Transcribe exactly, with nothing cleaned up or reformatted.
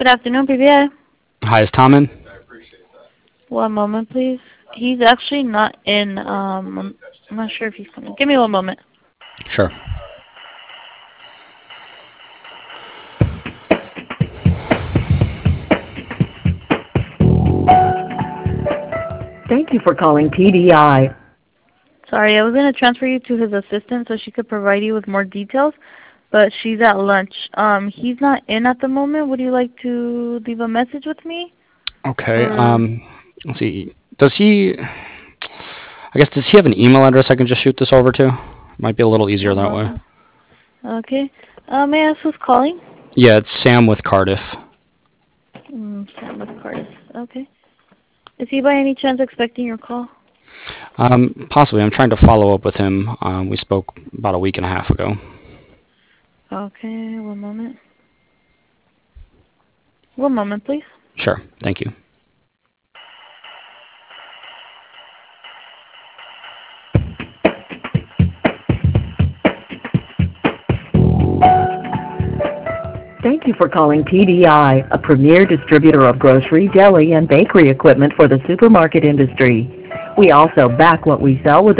Good afternoon, P B I. Hi, is Tom in? One moment, please. He's actually not in. Um, I'm I'm not sure if he's coming. Give me one moment. Sure. Thank you for calling P D I. Sorry, I was going to transfer you to his assistant so she could provide you with more details, but she's at lunch. Um, he's not in at the moment. Would you like to leave a message with me? Okay. Or Um, let's see. Does he? I guess does he have an email address I can just shoot this over to? Might be a little easier one that way. moment. Okay. Uh, may I ask who's calling? Yeah, it's Sam with Cardiff. Mm, Sam with Cardiff. Okay. Is he by any chance expecting your call? Um, possibly. I'm trying to follow up with him. Um, we spoke about a week and a half ago. Okay, one moment. One moment, please. Sure. Thank you. Thank you for calling P D I, a premier distributor of grocery, deli, and bakery equipment for the supermarket industry. We also back what we sell with